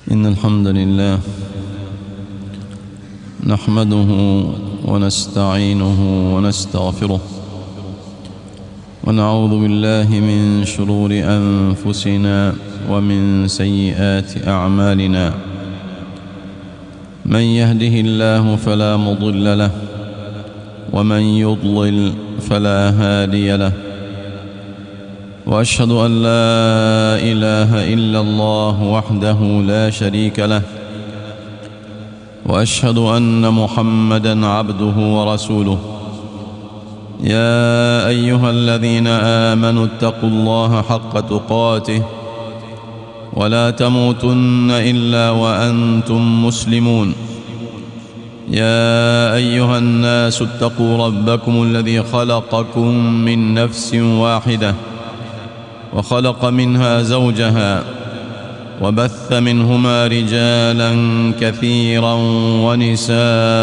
إن الحمد لله نحمده ونستعينه ونستغفره ونعوذ بالله من شرور أنفسنا ومن سيئات أعمالنا. من يهده الله فلا مضل له ومن يضلل فلا هادي له، وأشهد أن لا إله إلا الله وحده لا شريك له، وأشهد أن محمدًا عبده ورسوله. يا أيها الذين آمنوا اتقوا الله حق تقاته ولا تموتن إلا وأنتم مسلمون. يا أيها الناس اتقوا ربكم الذي خلقكم من نفس واحدة وخلق منها زوجها وبث منهما رجالا كثيرا ونساء،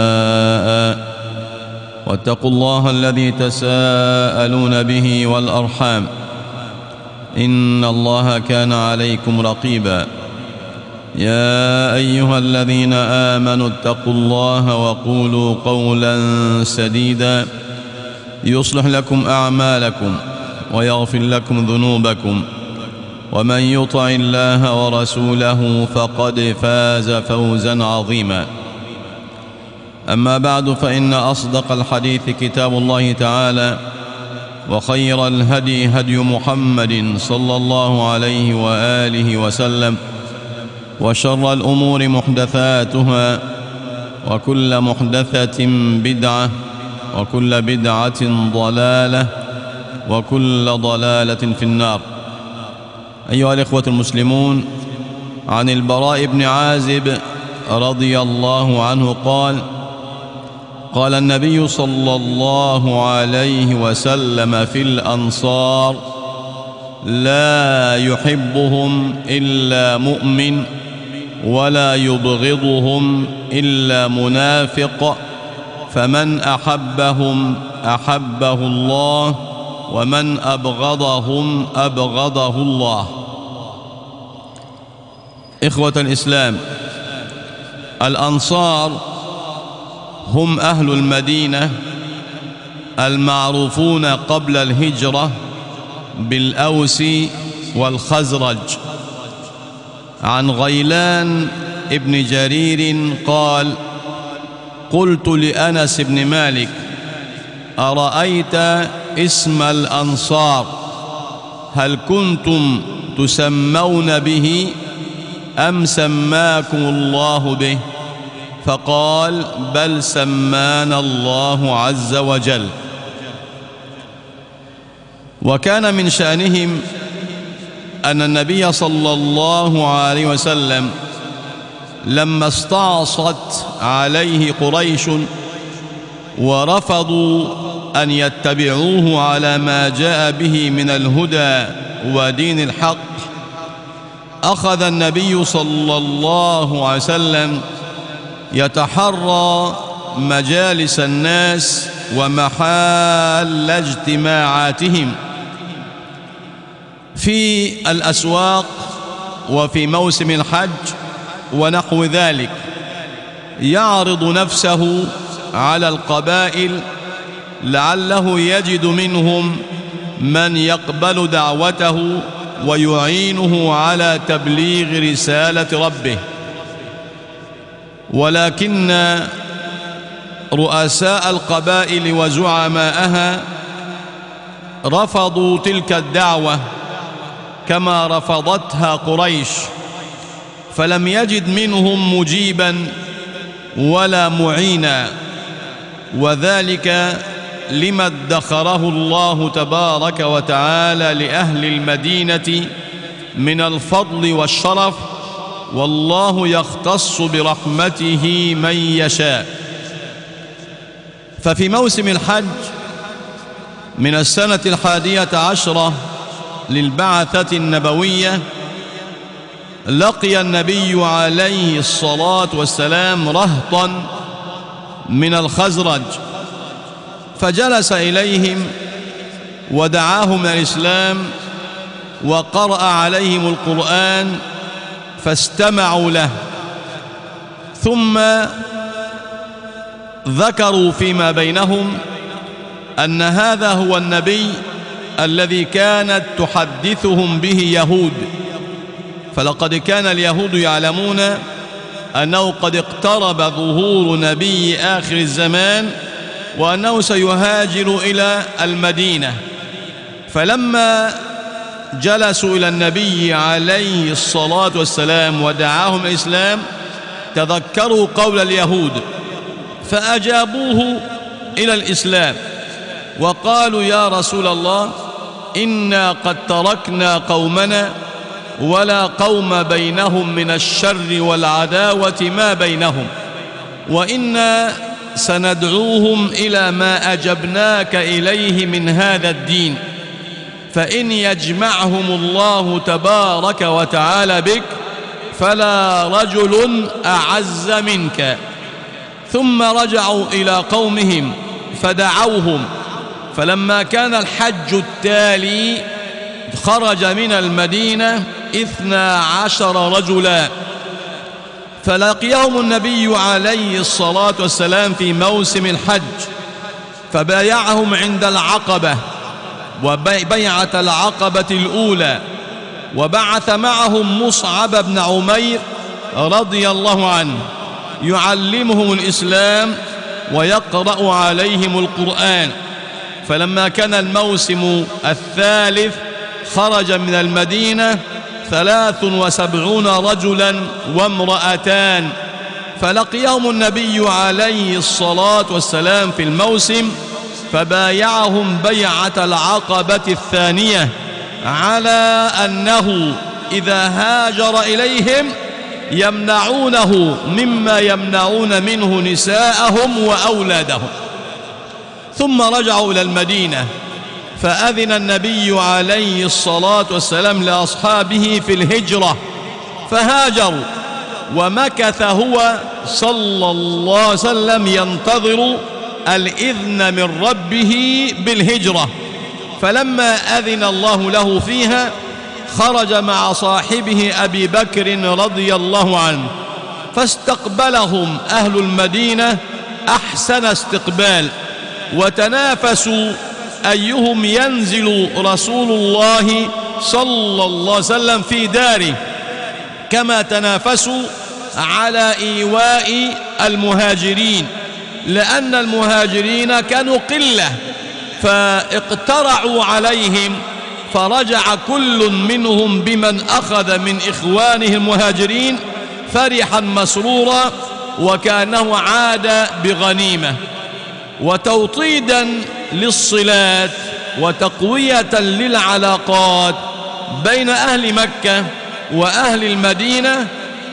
واتقوا الله الذي تساءلون به والأرحام إن الله كان عليكم رقيبا. يا أيها الذين آمنوا اتقوا الله وقولوا قولا سديدا يصلح لكم أعمالكم ويغفر لكم ذنوبكم، ومن يطع الله ورسوله فقد فاز فوزا عظيما. أما بعد، فإن أصدق الحديث كتاب الله تعالى، وخير الهدي هدي محمد صلى الله عليه وآله وسلم، وشر الأمور محدثاتها، وكل محدثة بدعة، وكل بدعة ضلالة، وكل ضلالة في النار. أيها الإخوة المسلمون، عن البراء بن عازب رضي الله عنه قال: قال النبي صلى الله عليه وسلم في الأنصار: لا يحبهم إلا مؤمن ولا يبغضهم إلا منافق، فمن أحبهم أحبه الله ومن أبغضهم أبغضه الله. إخوة الإسلام، الأنصار هم أهل المدينة المعروفون قبل الهجرة بالأوس والخزرج. عن غيلان ابن جرير قال: قلت لأنس بن مالك: أرأيت اسم الأنصار هل كنتم تسمون به أم سماكم الله به؟ فقال: بل سمانا الله عز وجل. وكان من شأنهم أن النبي صلى الله عليه وسلم لما استعصت عليه قريش ورفضوا أن يتبعوه على ما جاء به من الهدى ودين الحق، أخذ النبي صلى الله عليه وسلم يتحرى مجالس الناس ومحال اجتماعاتهم في الأسواق وفي موسم الحج ونحو ذلك، يعرض نفسه على القبائل لعله يجد منهم من يقبل دعوته ويعينه على تبليغ رسالة ربه. ولكن رؤساء القبائل وزعماءها رفضوا تلك الدعوة كما رفضتها قريش، فلم يجد منهم مجيبا ولا معينا، وذلك لما ادخره الله تبارك وتعالى لأهل المدينة من الفضل والشرف، والله يختص برحمته من يشاء. ففي موسم الحج من السنة 11 للبعثة النبوية لقي النبي عليه الصلاة والسلام رهطا من الخزرج، فجلس إليهم ودعاهم إلى الإسلام وقرأ عليهم القرآن فاستمعوا له، ثم ذكروا فيما بينهم أن هذا هو النبي الذي كانت تحدثهم به يهود. فلقد كان اليهود يعلمون أنه قد اقترب ظهور نبي آخر الزمان وأنه سيهاجر إلى المدينة. فلما جلسوا إلى النبي عليه الصلاة والسلام ودعاهم الإسلام تذكروا قول اليهود فأجابوه إلى الإسلام وقالوا: يا رسول الله، إنا قد تركنا قومنا ولا قوم بينهم من الشر والعداوة ما بينهم، وإنا سندعوهم إلى ما أجبناك إليه من هذا الدين، فإن يجمعهم الله تبارك وتعالى بك فلا رجل أعز منك. ثم رجعوا إلى قومهم فدعوهم، فلما كان الحج التالي خرج من المدينة 12 رجلا، فلقيهم النبي عليه الصلاة والسلام في موسم الحج فبايعهم عند العقبة وبيعة العقبة الأولى، وبعث معهم مصعب بن عمير رضي الله عنه يعلمهم الإسلام ويقرأ عليهم القرآن. فلما كان الموسم الثالث خرج من المدينة 73 رجلا وامرأتان، فلقيهم النبي عليه الصلاة والسلام في الموسم فبايعهم بيعة العقبة الثانية على أنه إذا هاجر إليهم يمنعونه مما يمنعون منه نساءهم وأولادهم. ثم رجعوا إلى المدينة فأذن النبي عليه الصلاة والسلام لأصحابه في الهجرة فهاجروا، ومكث هو صلى الله عليه وسلم ينتظر الإذن من ربه بالهجرة. فلما أذن الله له فيها خرج مع صاحبه أبي بكر رضي الله عنه، فاستقبلهم أهل المدينة أحسن استقبال، وتنافسوا أيهم ينزل رسول الله صلى الله عليه وسلم في داره، كما تنافسوا على إيواء المهاجرين، لأن المهاجرين كانوا قلة فاقترعوا عليهم، فرجع كل منهم بمن أخذ من إخوانه المهاجرين فرحا مسرورا وكأنه عاد بغنيمة. وتوطيدا للصلات وتقوية للعلاقات بين أهل مكة وأهل المدينة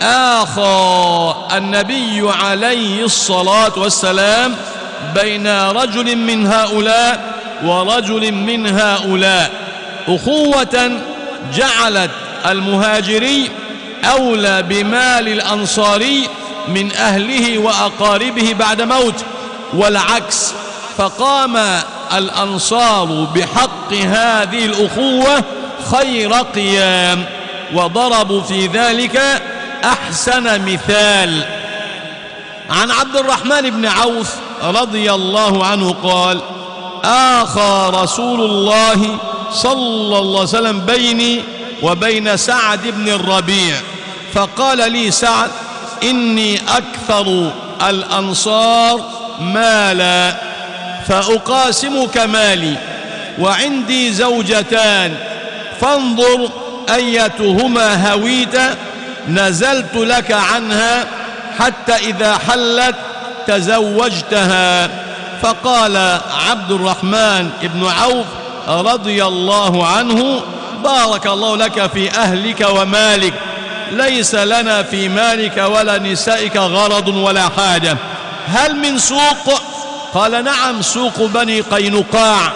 آخى النبي عليه الصلاة والسلام بين رجل من هؤلاء ورجل من هؤلاء، أخوة جعلت المهاجري أولى بمال الأنصاري من أهله وأقاربه بعد موته، والعكس، فقام الأنصار بحق هذه الأخوة خير قيام، وضربوا في ذلك أحسن مثال. عن عبد الرحمن بن عوف رضي الله عنه قال: آخى رسول الله صلى الله عليه وسلم بيني وبين سعد بن الربيع، فقال لي سعد: إني أكثر الأنصار مالا فأقاسمك مالي، وعندي زوجتان، فانظر أيتهما هويت نزلت لك عنها حتى إذا حلت تزوجتها. فقال عبد الرحمن بن عوف رضي الله عنه: بارك الله لك في أهلك ومالك، ليس لنا في مالك ولا نسائك غرض ولا حاجة، هل من سوق؟ قال: نعم، سوق بني قينقاع.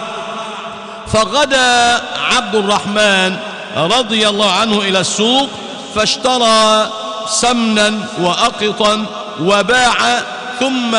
فغدا عبد الرحمن رضي الله عنه إلى السوق فاشترى سمنا وأقطا وباع، ثم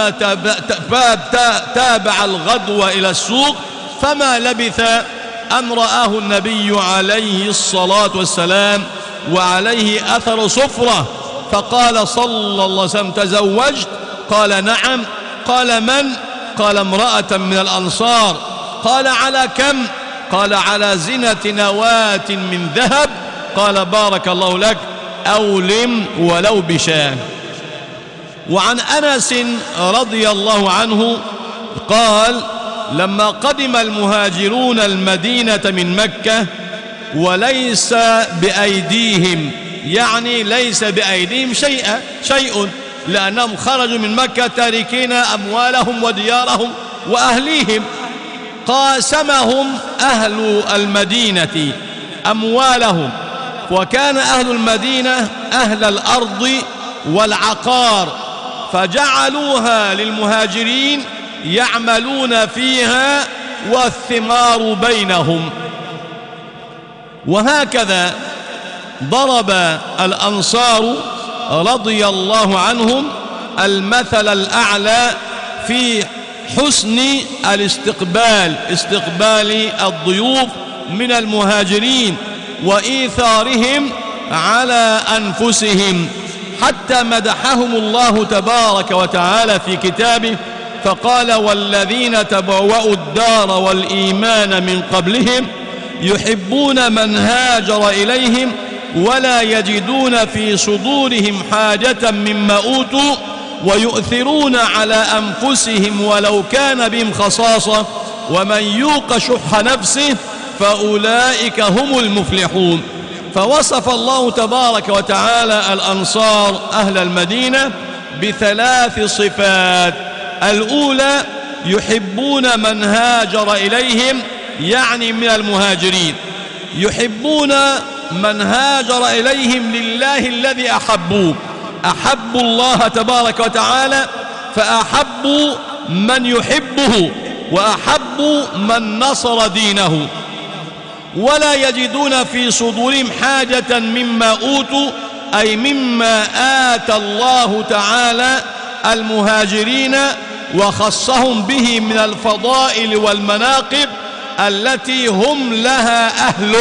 تابع الغدو إلى السوق، فما لبث أن رآه النبي عليه الصلاة والسلام وعليه أثر صفرة، فقال صلى الله عليه وسلم: تزوجت؟ قال: نعم. قال: من؟ قال: امرأة من الأنصار. قال: على كم؟ قال: على زنة نواة من ذهب. قال: بارك الله لك، أولم ولو بشاة. وعن أنس رضي الله عنه قال: لما قدم المهاجرون المدينة من مكة وليس بأيديهم، يعني ليس بأيديهم شيء، لأنهم خرجوا من مكة تاركين أموالهم وديارهم وأهليهم، قاسمهم أهل المدينة أموالهم، وكان أهل المدينة أهل الأرض والعقار، فجعلوها للمهاجرين يعملون فيها والثمار بينهم. وهكذا ضرب الأنصار رضي الله عنهم المثل الأعلى في حسن استقبال الضيوف من المهاجرين وإيثارهم على أنفسهم، حتى مدحهم الله تبارك وتعالى في كتابه فقال: والذين تبوأوا الدار والإيمان من قبلهم يحبون من هاجر إليهم ولا يجدون في صدورهم حاجة مما أوتوا ويؤثرون على أنفسهم ولو كان بهم خصاصة ومن يوق شح نفسه فأولئك هم المفلحون. فوصف الله تبارك وتعالى الأنصار أهل المدينة بثلاث صفات: الأولى يحبون من هاجر إليهم، يعني من المهاجرين، يحبون من هاجر إليهم لله الذي أحبوه، أحبوا الله تبارك وتعالى فأحبوا من يحبه وأحبوا من نصر دينه، ولا يجدون في صدورهم حاجة مما أوتوا، أي مما آتى الله تعالى المهاجرين وخصهم به من الفضائل والمناقب التي هم لها أهل،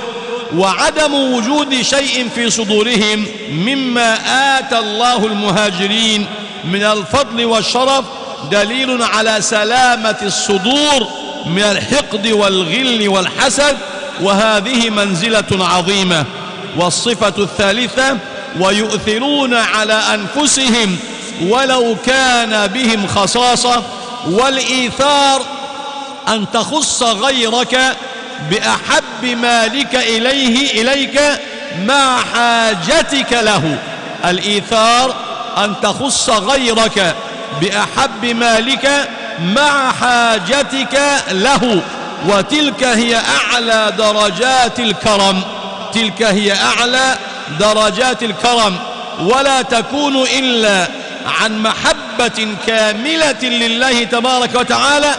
وعدم وجود شيء في صدورهم مما آتى الله المهاجرين من الفضل والشرف دليل على سلامة الصدور من الحقد والغل والحسد، وهذه منزلة عظيمة. والصفة الثالثة: ويؤثرون على أنفسهم ولو كان بهم خصاصة. والإيثار أن تخص غيرك بأحب مالك إليك مع حاجتك له. الإيثار أن تخص غيرك بأحب مالك مع حاجتك له، وتلك هي أعلى درجات الكرم، تلك هي أعلى درجات الكرم، ولا تكون إلا عن محبة كاملة لله تبارك وتعالى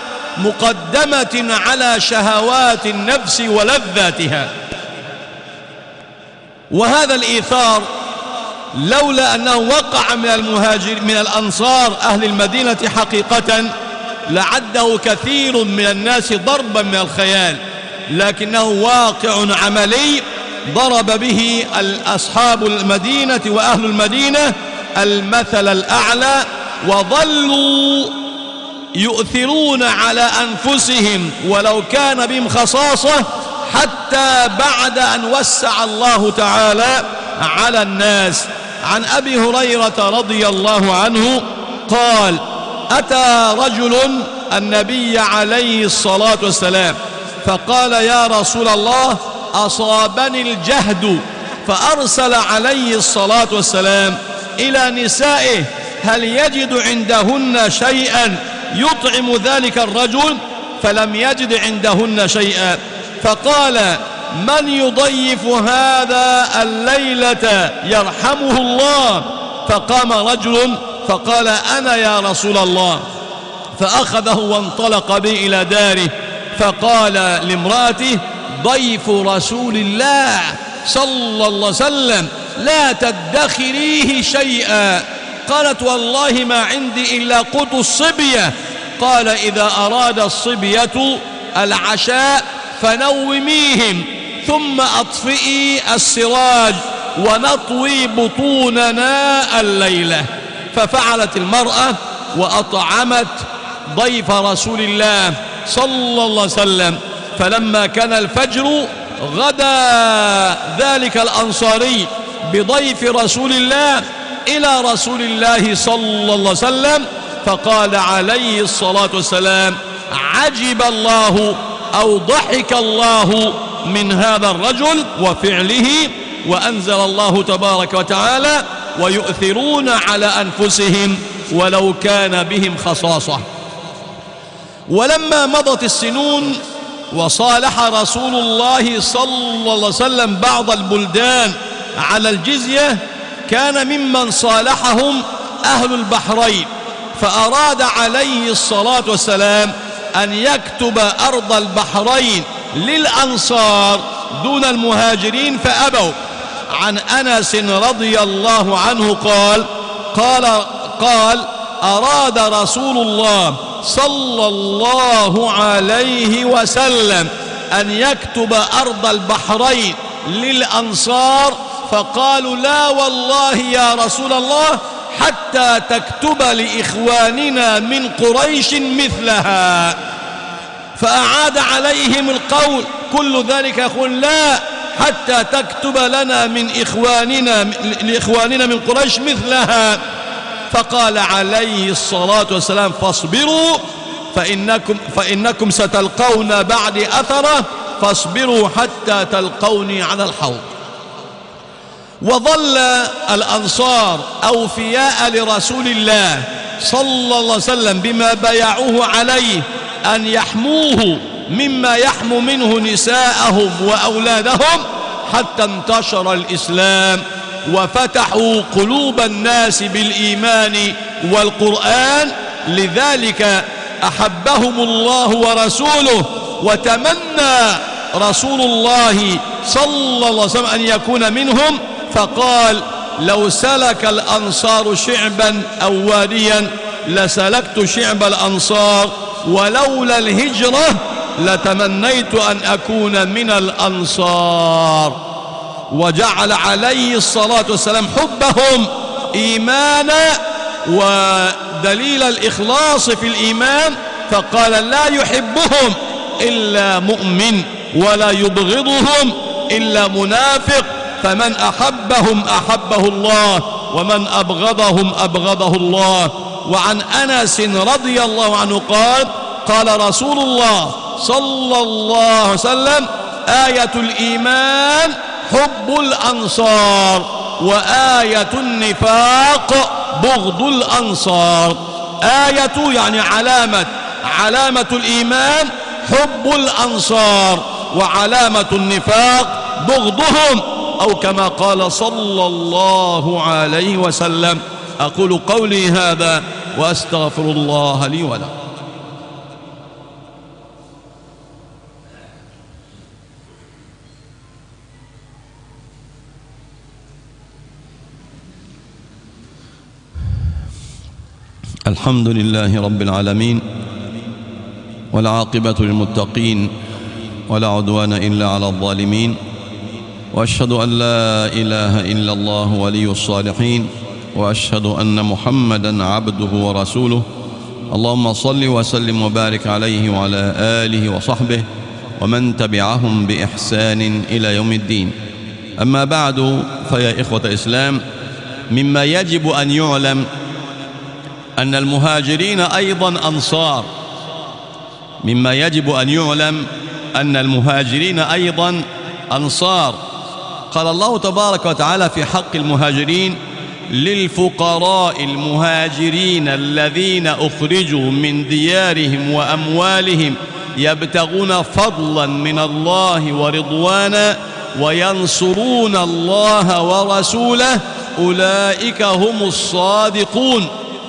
مقدمة على شهوات النفس ولذاتها. وهذا الإيثار لولا أنه وقع من الأنصار أهل المدينة حقيقة لعده كثير من الناس ضربا من الخيال، لكنه واقع عملي ضرب به أصحاب المدينة وأهل المدينة المثل الأعلى، وظلوا يؤثرون على أنفسهم ولو كان بهم خصاصة حتى بعد أن وسع الله تعالى على الناس. عن أبي هريرة رضي الله عنه قال: أتى رجل النبي عليه الصلاة والسلام فقال: يا رسول الله، أصابني الجهد. فأرسل عليه الصلاة والسلام إلى نسائه هل يجد عندهن شيئا يطعم ذلك الرجل؟ فلم يجد عندهن شيئا، فقال: من يضيف هذا الليلة يرحمه الله؟ فقام رجل فقال: أنا يا رسول الله. فأخذه وانطلق به إلى داره، فقال لامرأته: ضيف رسول الله صلى الله عليه وسلم لا تدخريه شيئا. قالت: والله ما عندي إلا قوت الصبية. قال: إذا أراد الصبية العشاء فنوميهم ثم أطفئي السراج ونطوي بطوننا الليلة. ففعلت المرأة وأطعمت ضيف رسول الله صلى الله عليه وسلم. فلما كان الفجر غدا ذلك الأنصاري بضيف رسول الله إلى رسول الله صلى الله عليه وسلم، فقال عليه الصلاة والسلام: عجب الله أو ضحك الله من هذا الرجل وفعله. وأنزل الله تبارك وتعالى: ويؤثرون على أنفسهم ولو كان بهم خصاصة. ولما مضت السنون وصالح رسول الله صلى الله عليه وسلم بعض البلدان على الجزية، كان ممن صالحهم أهل البحرين، فأراد عليه الصلاة والسلام أن يكتب أرض البحرين للأنصار دون المهاجرين فأبوا. عن أنس رضي الله عنه قال أراد رسول الله صلى الله عليه وسلم أن يكتب أرض البحرين للأنصار، فقالوا: لا والله يا رسول الله حتى تكتب لإخواننا من قريش مثلها. فأعاد عليهم القول كل ذلك، يقول: لا حتى تكتب لنا من لإخواننا من قريش مثلها. فقال عليه الصلاة والسلام: فاصبروا فإنكم ستلقون بعد أثرة، فاصبروا حتى تلقوني على الحوض. وظل الأنصار أوفياء لرسول الله صلى الله عليه وسلم بما بايعوه عليه أن يحموه مما يحمو منه نساءهم وأولادهم، حتى انتشر الإسلام وفتحوا قلوب الناس بالإيمان والقرآن. لذلك أحبهم الله ورسوله، وتمنى رسول الله صلى الله عليه وسلم أن يكون منهم، فقال: لو سلك الأنصار شعبا أو واديا لسلكت شعب الأنصار، ولولا الهجرة لتمنيت أن أكون من الأنصار. وجعل عليه الصلاة والسلام حبهم إيمانا ودليل الإخلاص في الإيمان، فقال: لا يحبهم إلا مؤمن ولا يبغضهم إلا منافق، فمن أحبهم أحبه الله ومن أبغضهم أبغضه الله. وعن أنس رضي الله عنه قال رسول الله صلى الله عليه وسلم: آية الإيمان حب الأنصار، وآية النفاق بغض الأنصار. آية يعني علامة الإيمان حب الأنصار، وعلامة النفاق بغضهم، أو كما قال صلى الله عليه وسلم. أقول قولي هذا وأستغفر الله لي ولكم. الحمد لله رب العالمين، والعاقبة للمتقين، ولا عدوان إلا على الظالمين، وأشهد أن لا إله إلا الله ولي الصالحين، وأشهد أن محمدًا عبده ورسوله. اللهم صل وسلم وبارك عليه وعلى آله وصحبه ومن تبعهم بإحسان إلى يوم الدين. أما بعد، فيا إخوة الإسلام، مما يجب أن يعلم أن المهاجرين أيضا أنصار. مما يجب أن يعلم أن المهاجرين أيضا أنصار. قال الله تبارك وتعالى في حق المهاجرين: للفقراء المهاجرين الذين أخرجوا من ديارهم وأموالهم يبتغون فضلا من الله ورضوانا وينصرون الله ورسوله أولئك هم الصادقون.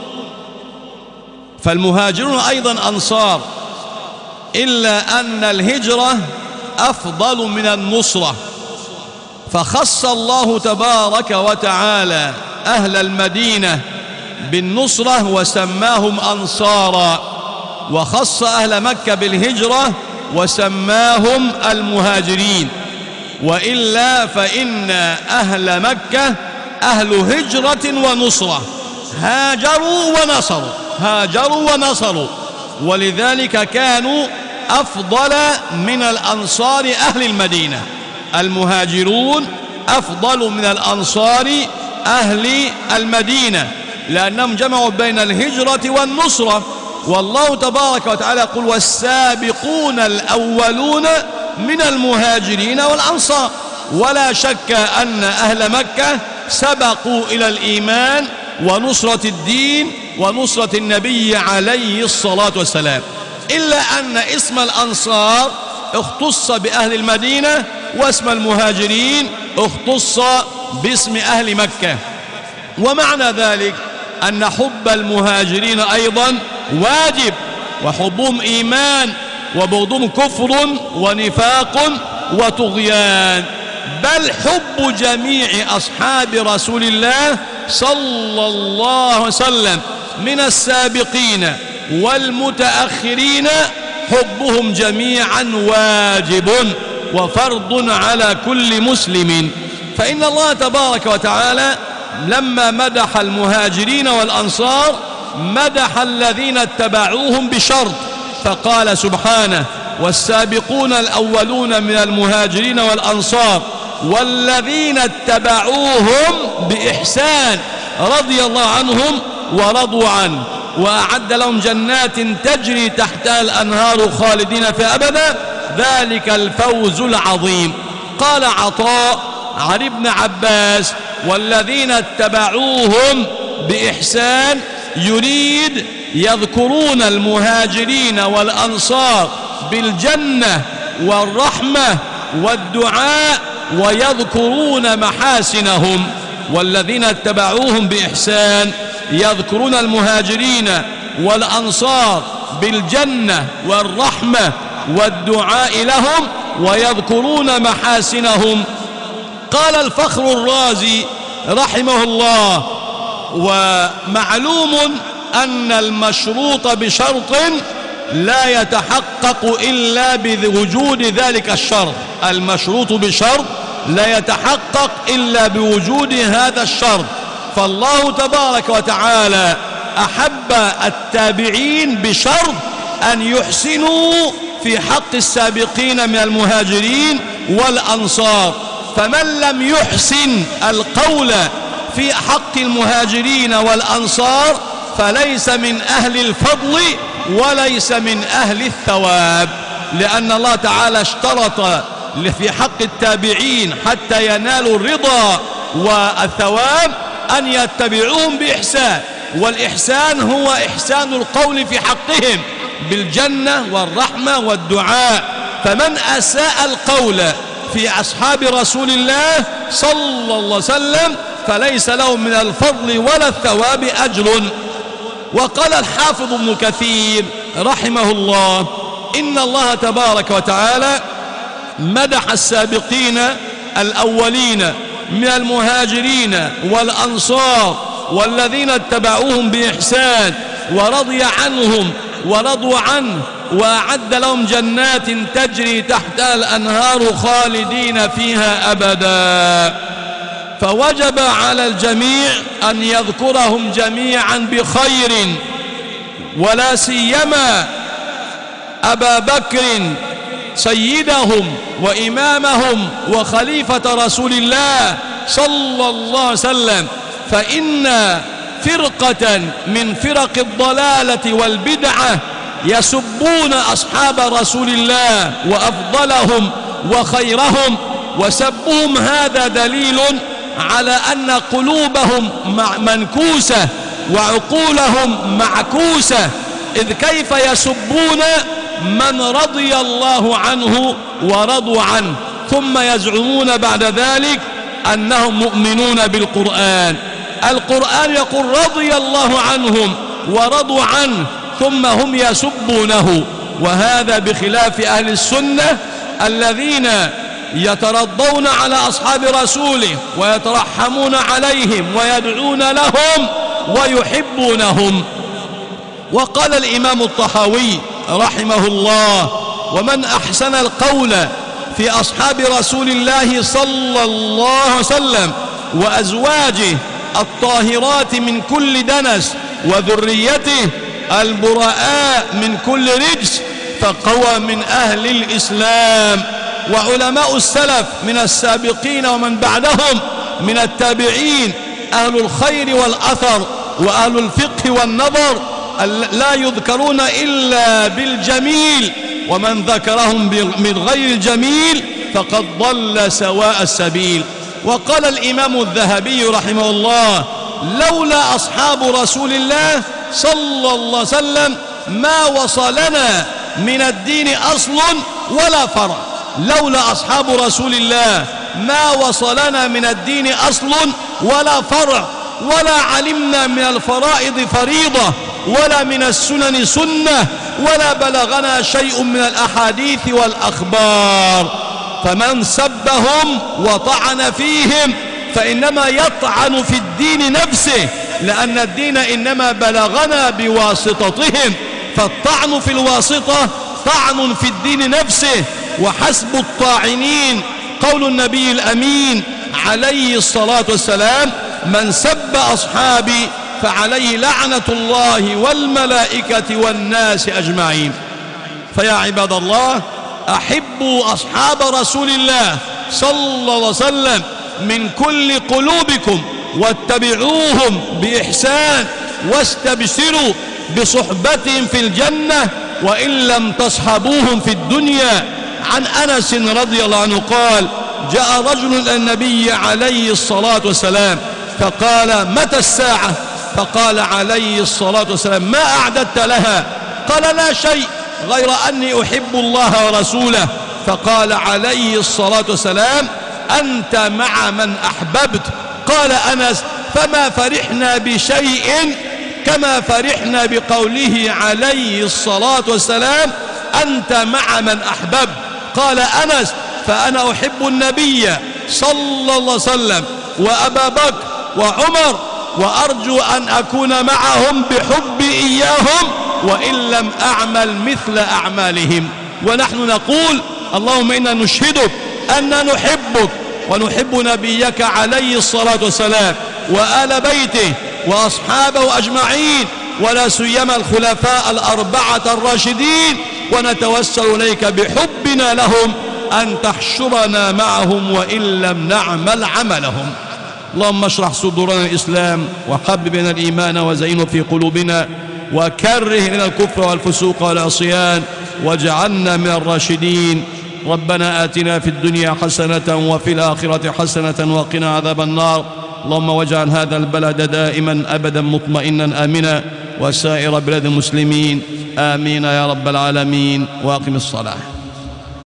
فالمهاجرون أيضا أنصار، إلا أن الهجرة أفضل من النصرة، فخص الله تبارك وتعالى أهل المدينة بالنصرة وسماهم أنصارا، وخص أهل مكة بالهجرة وسماهم المهاجرين. وإلا فإن أهل مكة أهل هجرة ونصرة، هاجروا ونصروا، ولذلك كانوا أفضل من الأنصار أهل المدينة. المهاجرون أفضل من الأنصار أهل المدينة، لأنهم جمعوا بين الهجرة والنصرة. والله تبارك وتعالى يقول: والسابقون الأولون من المهاجرين والأنصار. ولا شك أن أهل مكة سبقوا إلى الإيمان ونصرة الدين ونصرة النبي عليه الصلاة والسلام، إلا أن اسم الأنصار اختص بأهل المدينة، واسم المهاجرين اختص باسم أهل مكة. ومعنى ذلك أن حب المهاجرين أيضا واجب، وحبهم إيمان، وبغضهم كفر ونفاق وطغيان. بل حب جميع أصحاب رسول الله صلى الله عليه وسلم من السابقين والمتأخرين حبهم جميعا واجب وفرض على كل مسلم. فإن الله تبارك وتعالى لما مدح المهاجرين والأنصار مدح الذين اتبعوهم بشرط، فقال سبحانه: والسابقون الأولون من المهاجرين والأنصار والذين اتبعوهم بإحسان رضي الله عنهم ورضوا عنه وأعد لهم جنات تجري تحتها الأنهار خالدين فيها أبدا ذلك الفوز العظيم. قال عطاء عن ابن عباس: والذين اتبعوهم بإحسان يريد يذكرون المهاجرين والأنصار بالجنة والرحمة والدعاء ويذكرون محاسنهم. والذين اتبعوهم بإحسان يذكرون المهاجرين والأنصار بالجنة والرحمة والدعاء لهم ويذكرون محاسنهم. قال الفخر الرازي رحمه الله: ومعلوم أن المشروط بشرط لا يتحقق إلا بوجود ذلك الشرط. المشروط بشرط لا يتحقق إلا بوجود هذا الشرط. فالله تبارك وتعالى أحب التابعين بشرط أن يحسنوا في حق السابقين من المهاجرين والأنصار. فمن لم يحسن القول في حق المهاجرين والأنصار فليس من أهل الفضل وليس من أهل الثواب، لأن الله تعالى اشترط في حق التابعين حتى ينالوا الرضا والثواب أن يتبعوهم بإحسان، والإحسان هو إحسان القول في حقهم بالجنة والرحمة والدعاء. فمن أساء القول في أصحاب رسول الله صلى الله عليه وسلم فليس له من الفضل ولا الثواب أجر. وقال الحافظ ابن كثير رحمه الله: إن الله تبارك وتعالى مدح السابقين الأولين من المهاجرين والأنصار والذين اتبعوهم بإحسان ورضي عنهم ورضوا عنه وأعد لهم جنات تجري تحتها الأنهار خالدين فيها أبدا. فوجب على الجميع أن يذكرهم جميعا بخير، ولا سيما أبا بكر سيدهم وإمامهم وخليفة رسول الله صلى الله عليه وسلم، فإن فرقة من فرق الضلالة والبدعة يسبون أصحاب رسول الله وأفضلهم وخيرهم، وسبهم هذا دليل على أن قلوبهم منكوسة وعقولهم معكوسة. إذ كيف يسبون من رضي الله عنه ورضوا عنه ثم يزعمون بعد ذلك أنهم مؤمنون بالقرآن؟ القرآن يقول رضي الله عنهم ورضوا عنه ثم هم يسبونه. وهذا بخلاف أهل السنة الذين يترضون على أصحاب رسوله ويترحمون عليهم ويدعون لهم ويحبونهم. وقال الإمام الطحاوي رحمه الله: ومن أحسن القول في أصحاب رسول الله صلى الله عليه وسلم وأزواجه الطاهرات من كل دنس وذريته البراء من كل رجس، فقوى من أهل الإسلام. وعلماء السلف من السابقين ومن بعدهم من التابعين أهل الخير والأثر وأهل الفقه والنظر لا يذكرون إلا بالجميل، ومن ذكرهم من غير الجميل فقد ضل سواء السبيل. وقال الإمام الذهبي رحمه الله: لولا أصحاب رسول الله صلى الله عليه وسلم ما وصلنا من الدين أصل ولا فرع. لولا أصحاب رسول الله ما وصلنا من الدين أصل ولا فرع، ولا علمنا من الفرائض فريضة ولا من السنن سنة، ولا بلغنا شيء من الأحاديث والأخبار. فمن سبهم وطعن فيهم فإنما يطعن في الدين نفسه، لأن الدين إنما بلغنا بواسطتهم، فالطعن في الواسطة طعن في الدين نفسه. وحسب الطاعنين قول النبي الأمين عليه الصلاة والسلام: من سب أصحابي فعليه لعنة الله والملائكة والناس أجمعين. فيا عباد الله، أحبوا أصحاب رسول الله صلى الله عليه وسلم من كل قلوبكم، واتبعوهم بإحسان، واستبشروا بصحبتهم في الجنة وإن لم تصحبوهم في الدنيا. عن أنس رضي الله عنه قال: جاء رجل إلى النبي عليه الصلاة والسلام فقال: متى الساعة؟ فقال عليه الصلاة والسلام: ما أعددت لها؟ قال: لا شيء غير أني أحب الله ورسوله. فقال عليه الصلاة والسلام: أنت مع من أحببت. قال أنس: فما فرحنا بشيء كما فرحنا بقوله عليه الصلاة والسلام: أنت مع من أحببت. قال أنس: فأنا أحب النبي صلى الله عليه وسلم وأبا بكر وعمر، وأرجو أن أكون معهم بحبي إياهم وإن لم أعمل مثل أعمالهم. ونحن نقول: اللهم إنا نشهدك أننا نحبك ونحب نبيك عليه الصلاة والسلام وآل بيته وأصحابه أجمعين، ولا سيما الخلفاء الأربعة الراشدين، ونتوسل إليك بحبنا لهم أن تحشرنا معهم وإن لم نعمل عملهم. اللهم اشرح صدورنا الإسلام، وحبب لنا الإيمان وزينه في قلوبنا، وكره لنا الكفر والفسوق والعصيان، واجعلنا من الراشدين. ربنا آتنا في الدنيا حسنة وفي الآخرة حسنة وقنا عذاب النار. اللهم واجعل هذا البلد دائما أبدا مطمئنا آمنا، وسائر بلاد المسلمين آمين يا رب العالمين. وأقم الصلاة.